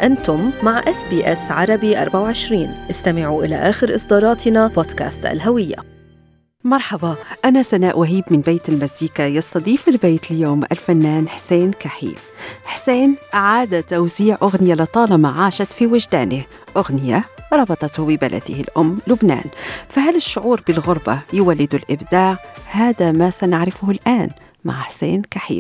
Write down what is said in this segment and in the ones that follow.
أنتم مع SBS عربي 24. استمعوا إلى آخر إصداراتنا بودكاست الهوية. مرحبا، أنا سناء وهيب من بيت المزيكا. يستضيف البيت اليوم الفنان حسين كحيل. حسين أعاد توزيع أغنية لطالما عاشت في وجدانه، أغنية ربطته ببلده الأم لبنان. فهل الشعور بالغربة يولد الإبداع؟ هذا ما سنعرفه الآن مع حسين كحيل.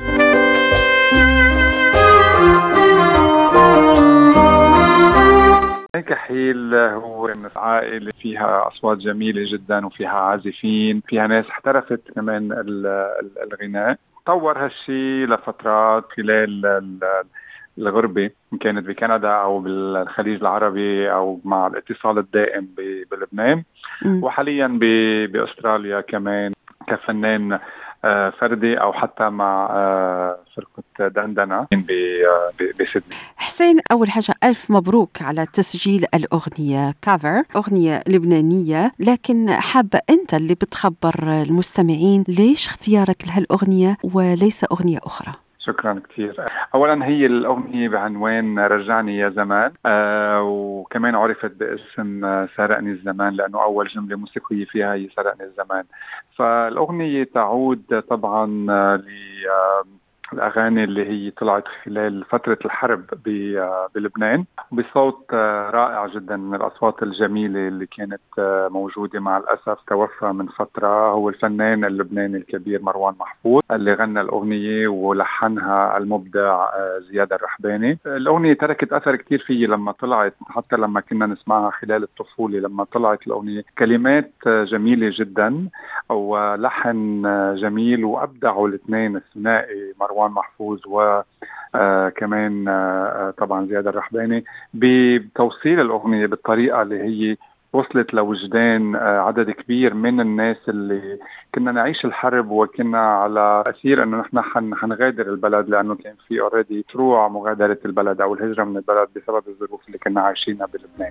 كحيل هو من عائلة فيها أصوات جميلة جدا وفيها عازفين، فيها ناس احترفت كمان الغناء. طور هالشي لفترات خلال الغربة، إن كانت بكندا أو بالخليج العربي أو مع الاتصال الدائم بلبنان، وحاليا بأستراليا كمان كفنان فردي أو حتى مع فرقة دندنة بسيدني. حسين، أول حاجة ألف مبروك على تسجيل الأغنية كافر، أغنية لبنانية، لكن حابة أنت اللي بتخبر المستمعين ليش اختيارك لهالأغنية وليس أغنية أخرى؟ شكرا كثير. أولا هي الأغنية بعنوان رجعني يا زمان، وكمان عرفت باسم سرقني الزمان لأنه أول جملة موسيقية فيها هي سرقني الزمان. فالأغنية تعود طبعا الأغاني اللي هي طلعت خلال فترة الحرب بلبنان بصوت رائع جدا من الأصوات الجميلة اللي كانت موجودة. مع الأسف توفى من فترة هو الفنان اللبناني الكبير مروان محفوظ اللي غنى الأغنية ولحنها المبدع زياد الرحباني. الأغنية تركت أثر كتير فيه لما طلعت، حتى لما كنا نسمعها خلال الطفولة. لما طلعت الأغنية كلمات جميلة جدا ولحن جميل، وأبدعوا الاثنين الثنائي مروان محفوظ وكمان طبعا زياد الرحباني بتوصيل الأغنية بالطريقة اللي هي وصلت لوجدان عدد كبير من الناس اللي كنا نعيش الحرب وكنا على أثير أنه نحن حنغادر البلد، لأنه كان في أوريدي مشروع مغادرة البلد أو الهجرة من البلد بسبب الظروف اللي كنا عايشينها بلبنان.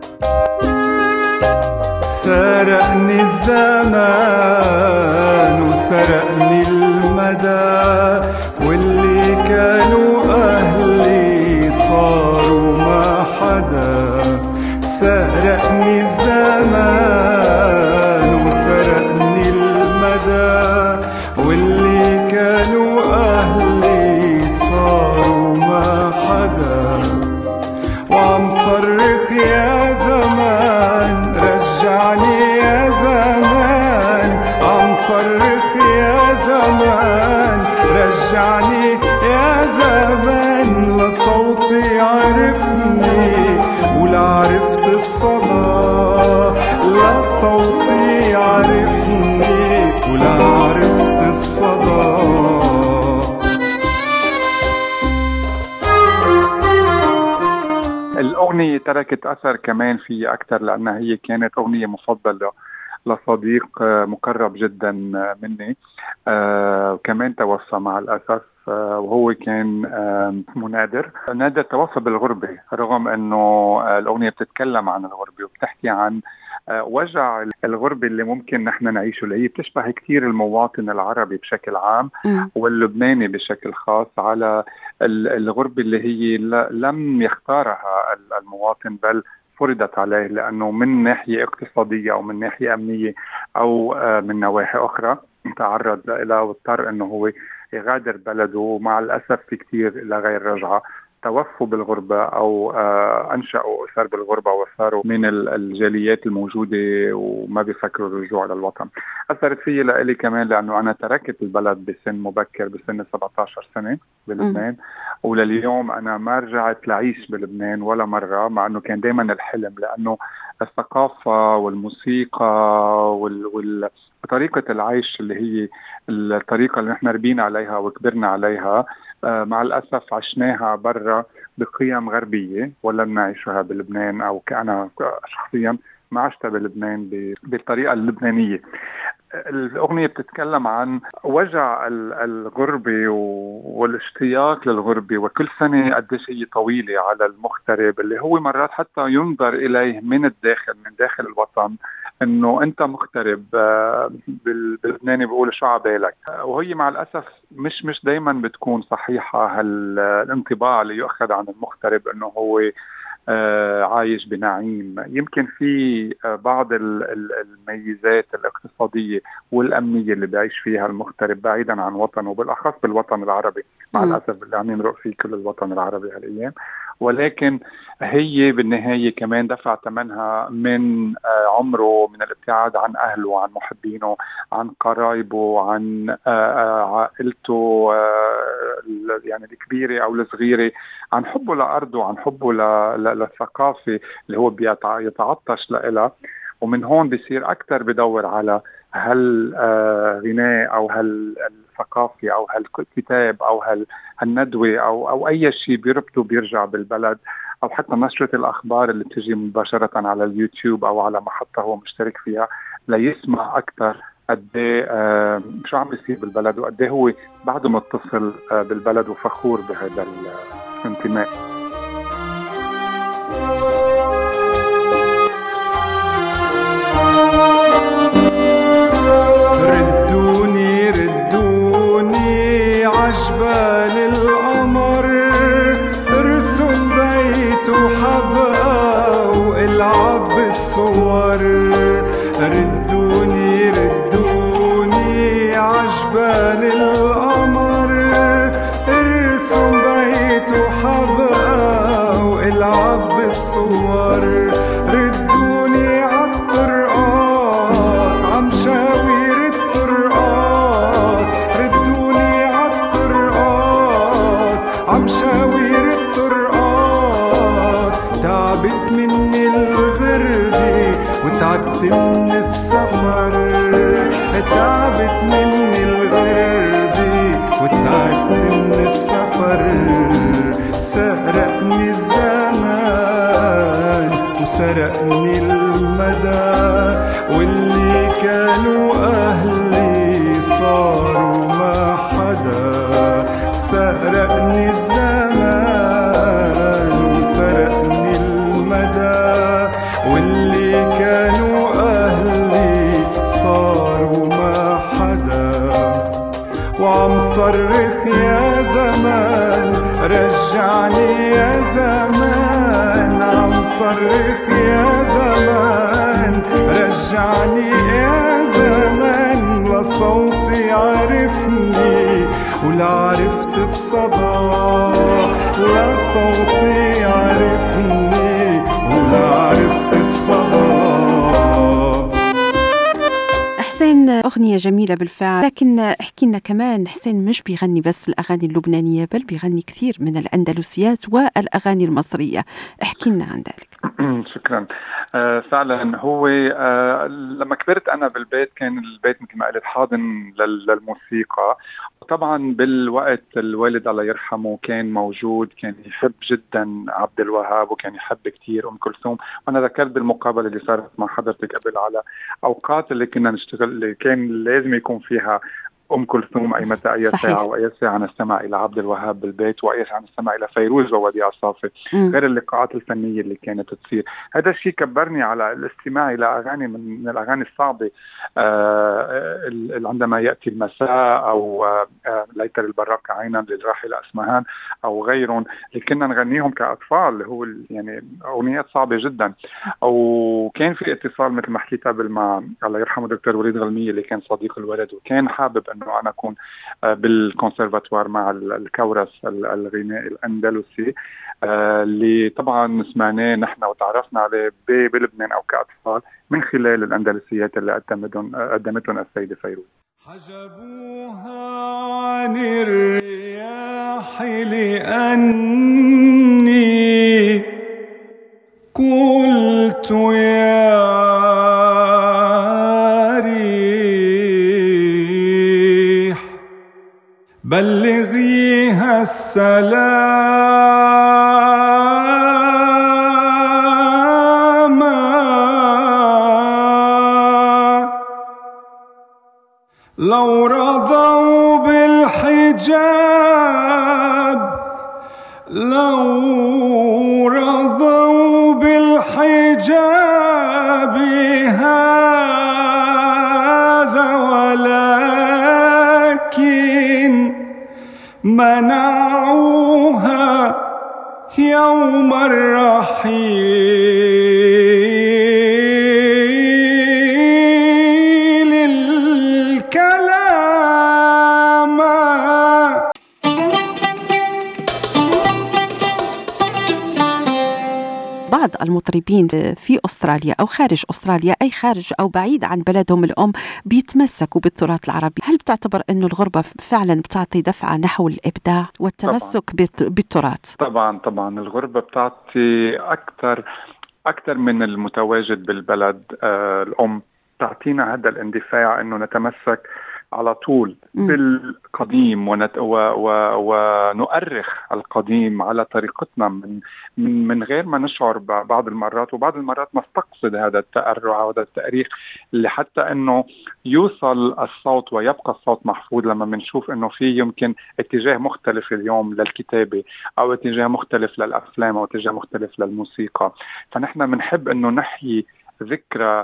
سرقني الزمان وسرقني المدى، واللي كانوا أهلي صاروا ما حدا. سرقني الزمان وسرقني المدى، واللي كانوا أهلي صاروا ما حدا. وعم صرخ يا زمان رجعني يا زمان، عم صرخ يا زمان رجعني يا زمان. لصوتي عرفني ولا عرفت الصدى، لصوتي عرفني ولا عرفت الصدى. الأغنية تركت أثر كمان في أكثر لأنها هي كانت أغنية مفضلة لصديق مقرب جدا مني، كمان توفى مع الأسف، وهو كان نادر توفى بالغربة، رغم أنه الأغنية بتتكلم عن الغربة وبتحكي عن وجع الغربة اللي ممكن نحن نعيشه، اللي هي بتشبه كتير المواطن العربي بشكل عام واللبناني بشكل خاص، على الغربة اللي هي لم يختارها المواطن بل فرضت عليه، لأنه من ناحية اقتصادية أو من ناحية أمنية أو من نواحي أخرى تعرض إلى واضطر أنه هو يغادر بلده. ومع الأسف في كتير لا غير رجعة توفوا بالغربة أو أنشأوا أسر بالغربة وصاروا من الجاليات الموجودة وما بيفكروا الرجوع للوطن. أثرت فيه لإلي كمان لأنه أنا تركت البلد بسن مبكر، بسن 17 سنة بلبنان، ولليوم أنا ما رجعت لعيش بلبنان ولا مرة، مع أنه كان دايما الحلم، لأنه الثقافة والموسيقى وطريقة العيش اللي هي الطريقة اللي نحن ربينا عليها وكبرنا عليها، مع الأسف عشناها برا بقيم غربية ولا نعيشها بلبنان، أو كأنا شخصيا ما عشتها بلبنان بالطريقة اللبنانية. الأغنية بتتكلم عن وجع الغربة والاشتياق للغربة، وكل سنة قديش هي طويلة على المغترب اللي هو مرات حتى ينظر إليه من الداخل، من داخل الوطن، إنه أنت مغترب. باللبناني بيقول شو عبالك، وهي مع الأسف مش دايما بتكون صحيحة هالانطباع اللي يؤخذ عن المغترب إنه هو عايش بنعيم. يمكن في بعض الميزات الاقتصادية والأمنية اللي بيعيش فيها المغترب بعيدا عن وطنه، وبالأخص بالوطن العربي مع الأسف اللي عم يمرق فيه كل الوطن العربي هالأيام. ولكن هي بالنهاية كمان دفع ثمنها من عمره، من الابتعاد عن أهله، عن محبينه، عن قرايبه، عن عائلته يعني الكبيرة أو الصغيرة، عن حبه لأرضه، عن حبه للثقافة اللي هو يتعطش لها. ومن هون بيصير أكتر بدور على هالغناء أو هالثقافة أو هالكتاب أو هالندوة أو أي شيء بيربطه بيرجع بالبلد، أو حتى نشرة الأخبار اللي بتجي مباشرة على اليوتيوب أو على محطة هو مشترك فيها، ليسمع أكتر قديه شو عم بيصير بالبلد، وقديه هو بعده متصل بالبلد وفخور بهذا الانتماء. ردوني ردوني عجبال القمر، ارسم بيت وحبقى والعب بالصور. ردوني ردوني عجبال القمر، ارسم بيت وحبقى والعب بالصور. ردوني عالطرقات عم شاوير الطرقات، ردوني عالطرقات عم شاوير الطرقات. تعبت مني الغربة وتعبت من السفر، تعبت مني الغربة وتعبت من السفر. سرقني الزمان وسرقني المدى، واللي كانوا أهلي صاروا ما حدا. سرقني الزمان وسرقني المدى، واللي كانوا أهلي صاروا ما حدا. وعم صرخ يا زمان رجعني يا زمان، عم صرخ يا زمان رجعني يا زمان. لصوتي عرفني ولا عرفت الصدى، لصوتي عرفني ولا عرفت الصدى. حسين، أغنية جميلة بالفعل، لكن احكي لنا كمان، حسين مش بيغني بس الأغاني اللبنانية بل بيغني كثير من الأندلسيات والأغاني المصرية، احكي لنا عن ذلك. شكرا. فعلا هو لما كبرت أنا بالبيت كان البيت مثل ما قلت حاضن للموسيقى. وطبعا بالوقت الوالد الله يرحمه كان موجود، كان يحب جدا عبد الوهاب وكان يحب كتير أم كلثوم. وأنا ذكرت بالمقابلة اللي صارت مع حضرتك قبل على أوقات اللي كنا نشتغل اللي كان لازم يكون فيها أم كلثوم أي متى أي ساعة، وأي ساعة نستمع إلى عبد الوهاب بالبيت، وأي ساعة نستمع إلى فيروز ووديع صافي، غير اللقاءات الفنية اللي كانت تصير. هذا الشيء كبرني على الاستماع إلى أغاني من الأغاني الصعبة، عندما يأتي المساء أو ليتر البراق عينا للراحل أسمهان أو غيرهم اللي كنا نغنيهم كأطفال، اللي هو يعني أغنيات صعبة جدا. وكان في اتصال مثل ما حكيت قبل مع الله يرحمه دكتور وليد غلمية اللي كان صديق الولد، وكان حابب أنه أنا أكون بالكونسرفاتوار مع الكورس الغنائي الأندلسي اللي طبعا سمعناه نحن وتعرفنا عليه بلبنان أو كأطفال من خلال الأندلسيات اللي قدمتهم السيدة فيروز. حجبوها عن الرياح لأني قلت يا ريح بلغيها السلام لو رضوا بالحجاب، لو رضوا بالحجاب هذا، ولكن منعوها يوم الرحيل الكلام. بعض المطربين في أستراليا أو خارج أستراليا، أي خارج أو بعيد عن بلدهم الأم، بيتمسكوا بالتراث العربي. هل بتعتبر أنه الغربة فعلا بتعطي دفعة نحو الإبداع والتمسك بالتراث؟ طبعا الغربة بتعطي أكثر من المتواجد بالبلد الأم، تعطينا هذا الاندفاع أنه نتمسك على طول بالقديم ونؤرخ القديم على طريقتنا من غير ما نشعر بعض المرات، وبعض المرات نستقصد هذا التأرع وهذا التأريخ اللي حتى أنه يوصل الصوت ويبقى الصوت محفوظ لما بنشوف أنه في يمكن اتجاه مختلف اليوم للكتابة أو اتجاه مختلف للأفلام أو اتجاه مختلف للموسيقى. فنحن بنحب أنه نحيي ذكرى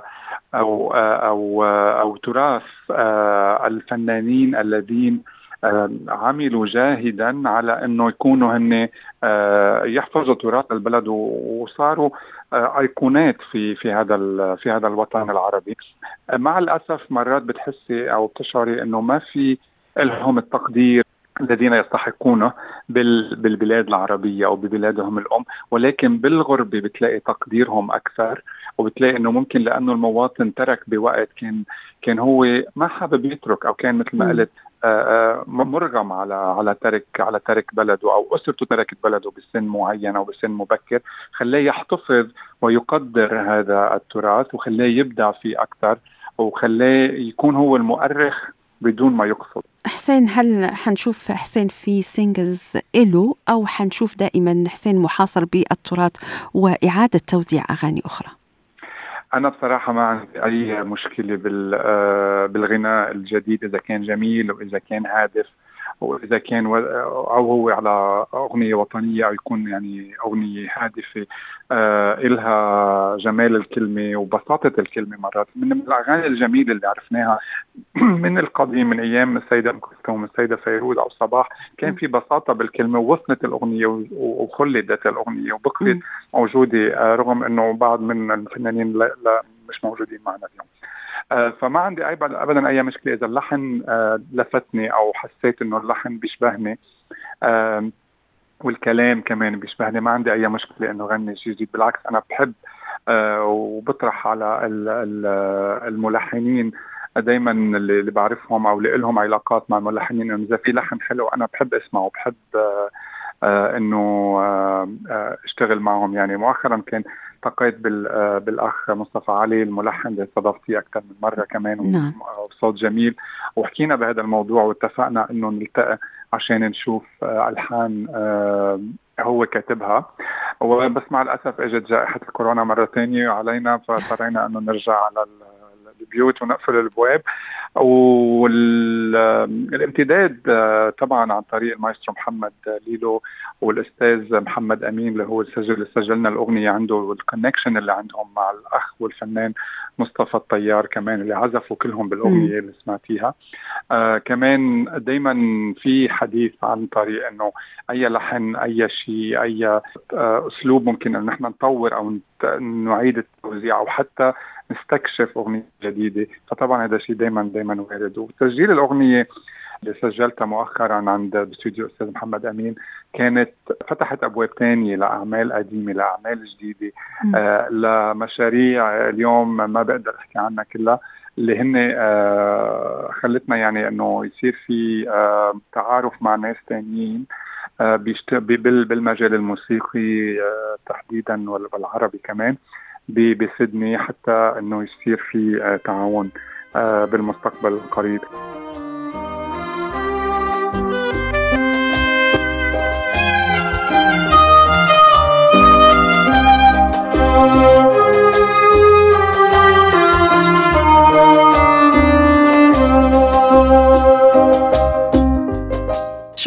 أو تراث الفنانين الذين عملوا جاهدا على أنه يكونوا هن يحفظوا تراث البلد وصاروا أيقونات في هذا الوطن العربي. مع الأسف مرات بتحسي أو بتشعري أنه ما في لهم التقدير الذين يستحقونه بالبلاد العربية أو ببلادهم الأم، ولكن بالغربة بتلاقي تقديرهم أكثر، وبتلاقي أنه ممكن لأنه المواطن ترك بوقت كان هو ما حابب يترك، أو كان مثل ما قلت مرغم على ترك بلده، أو أسرته تركت بلده بسن معين أو بسن مبكر، خلاه يحتفظ ويقدر هذا التراث وخلاه يبدع فيه أكثر وخلاه يكون هو المؤرخ بدون ما يقصد. حسين، هل حنشوف حسين في سينجلز إله، أو حنشوف دائما حسين محاصر بالتراث وإعادة توزيع أغاني أخرى؟ أنا بصراحة ما عندي أي مشكلة بالغناء الجديد، إذا كان جميل وإذا كان هادف وإذا كان أو هو على أغنية وطنية أو يكون يعني أغنية هادفة إلها جمال الكلمة وبساطة الكلمة. مرات من الأغاني الجميلة اللي عرفناها من القديم، من أيام السيدة أم كلثوم، السيدة فيروز أو صباح، كان في بساطة بالكلمة ووصلت الأغنية وخلدت الأغنية وبقيت موجودة، رغم أنه بعض من الفنانين لا مش موجودين معنا اليوم. فما عندي أبدا أي مشكلة إذا اللحن لفتني أو حسيت إنه اللحن بيشبهني والكلام كمان بيشبهني، ما عندي أي مشكلة إنه غني شيء جديد. بالعكس أنا بحب وبطرح على الملحنين دايما اللي بعرفهم أو اللي لهم علاقات مع الملحنين، إنه إذا في لحن حلو أنا بحب أسمعه وبحب إنه اشتغل معهم. يعني مؤخرا كان التقيت بالأخ مصطفى علي الملحن اللي استضفتيه أكثر من مرة كمان، وصوت جميل، وحكينا بهذا الموضوع واتفقنا إنه نلتقي عشان نشوف ألحان هو كاتبها. وبس مع الأسف اجت جائحة الكورونا مرة ثانية علينا، فاضطرينا إنه نرجع على البيوت ونقفل الابواب. والامتداد طبعا عن طريق المايسترو محمد ليلو والاستاذ محمد امين اللي هو سجلنا الاغنيه عنده، والكونكشن اللي عندهم مع الاخ والفنان مصطفى الطيار كمان اللي عزفوا كلهم بالاغنيه اللي سمعتيها. كمان دايما في حديث عن طريق انه اي لحن، اي شيء، اي اسلوب ممكن ان نحن نطور او نعيد التوزيع او حتى نستكشف أغنية جديدة. فطبعا هذا شيء دايما وارد. وتسجيل الأغنية اللي سجلتها مؤخرا عند استوديو الأستاذ محمد أمين كانت فتحت أبواب تانية لأعمال قديمة، لأعمال جديدة، لمشاريع اليوم ما بقدر أحكي عنها كلها، اللي هن خلتنا يعني أنه يصير في تعارف مع ناس تانيين بالمجال الموسيقي تحديدا والعربي كمان بسيدني، حتى أنه يصير في تعاون بالمستقبل القريب.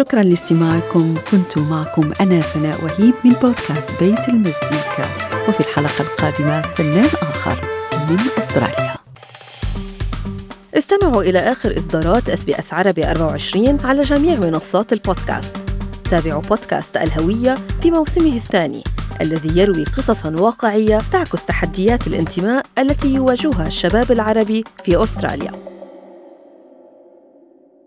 شكرا لاستماعكم. كنت معكم أنا سناء وهيب من بودكاست بيت المزيكا، وفي الحلقة القادمة فنان آخر من أستراليا. استمعوا إلى آخر إصدارات SBS عربي 24 على جميع منصات البودكاست. تابعوا بودكاست الهوية في موسمه الثاني الذي يروي قصصاً واقعية تعكس تحديات الانتماء التي يواجهها الشباب العربي في أستراليا.